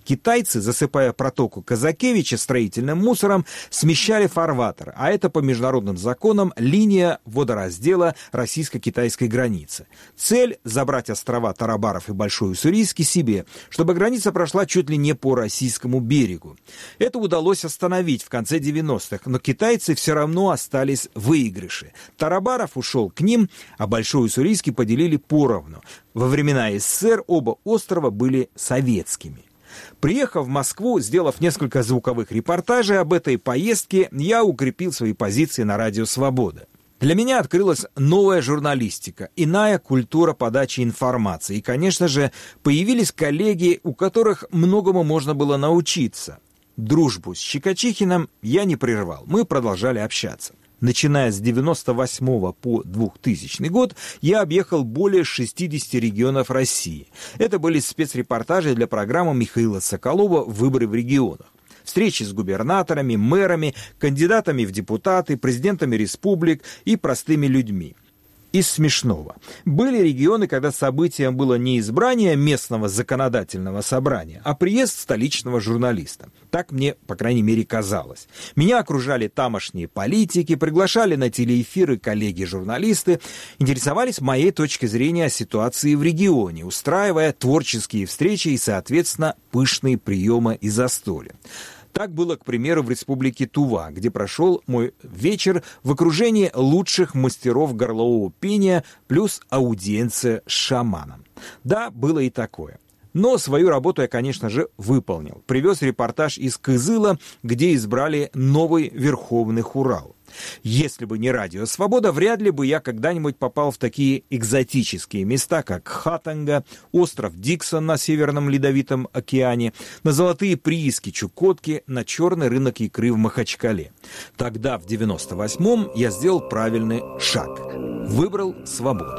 Китайцы, засыпая протоку Казакевича строительным мусором, смещали фарватер, а это по международным законам линия водораздела российско-китайской границы. Цель – забрать острова Тарабаров и Большой Уссурийский себе, чтобы граница прошла чуть ли не по российскому берегу. Это удалось остановить в конце 90-х, но китайцы все равно остались в выигрыше. Тарабаров ушел к ним, а Большой Уссурийский поделили поровну. Во времена СССР оба острова были советскими. Приехав в Москву, сделав несколько звуковых репортажей об этой поездке, я укрепил свои позиции на радио «Свобода». Для меня открылась новая журналистика, иная культура подачи информации. И, конечно же, появились коллеги, у которых многому можно было научиться. Дружбу с Щекочихиным я не прервал, мы продолжали общаться. Начиная с 1998 по 2000 год я объехал более 60 регионов России. Это были спецрепортажи для программы Михаила Соколова «Выборы в регионах». Встречи с губернаторами, мэрами, кандидатами в депутаты, президентами республик и простыми людьми. Из смешного. Были регионы, когда событием было не избрание местного законодательного собрания, а приезд столичного журналиста. Так мне, по крайней мере, казалось. Меня окружали тамошние политики, приглашали на телеэфиры коллеги-журналисты, интересовались моей точкой зрения о ситуации в регионе, устраивая творческие встречи и, соответственно, пышные приемы и застолья. Так было, к примеру, в республике Тува, где прошел мой вечер в окружении лучших мастеров горлового пения плюс аудиенция с шаманом. Да, было и такое. Но свою работу я, конечно же, выполнил. Привез репортаж из Кызыла, где избрали новый Верховный Хурал. Если бы не радио «Свобода», вряд ли бы я когда-нибудь попал в такие экзотические места, как Хатанга, остров Диксон на Северном Ледовитом океане, на золотые прииски Чукотки, на черный рынок икры в Махачкале. Тогда, в 98-м, я сделал правильный шаг. Выбрал свободу.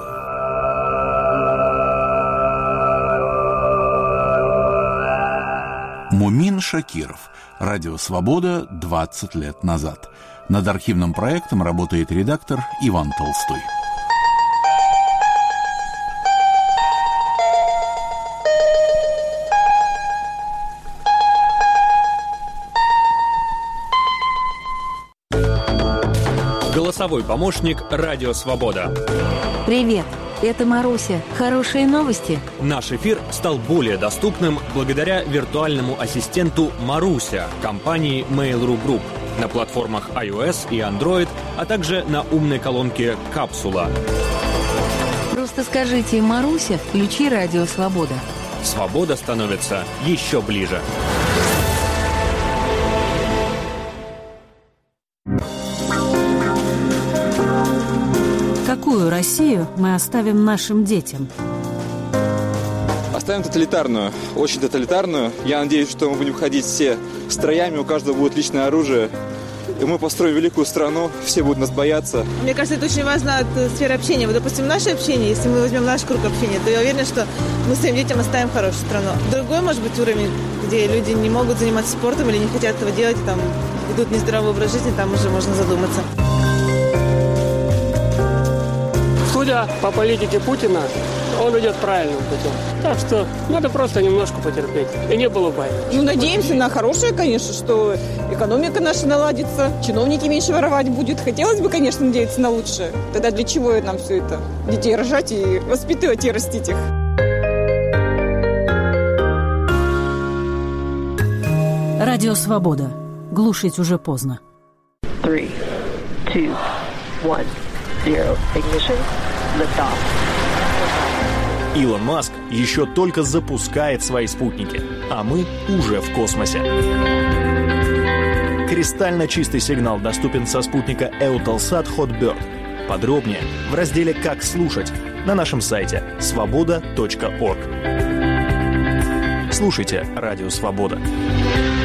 Мумин Шакиров. Радио «Свобода» 20 лет назад. Над архивным проектом работает редактор Иван Толстой. Голосовой помощник «Радио Свобода». Привет, это Маруся. Хорошие новости? Наш эфир стал более доступным благодаря виртуальному ассистенту Маруся компании Mail.ru Group на платформах iOS и Android, а также на умной колонке «Капсула». Просто скажите: «Маруся, включи Радио Свобода». Свобода становится еще ближе. Какую Россию мы оставим нашим детям? Оставим тоталитарную, очень тоталитарную. Я надеюсь, что мы будем ходить все строями, у каждого будет личное оружие. И мы построим великую страну, все будут нас бояться. Мне кажется, это очень важно от сферы общения. Вот, допустим, наше общение, если мы возьмем наш круг общения, то я уверена, что мы своим детям оставим хорошую страну. Другой, может быть, уровень, где люди не могут заниматься спортом или не хотят этого делать, там ведут нездоровый образ жизни, там уже можно задуматься. Судя по политике Путина, он идет правильным путем. Так что надо просто немножко потерпеть. И не было войны. Ну, надеемся на хорошее, конечно, что экономика наша наладится, чиновники меньше воровать будут. Хотелось бы, конечно, надеяться на лучшее. Тогда для чего нам все это? Детей рожать и воспитывать и растить их. Радио «Свобода». Глушить уже поздно. 3, 2, 1, 0. Ignition. Lift-off. Илон Маск еще только запускает свои спутники, а мы уже в космосе. Кристально чистый сигнал доступен со спутника Eutelsat Hotbird. Подробнее в разделе «Как слушать» на нашем сайте svoboda.org. Слушайте «Радио Свобода».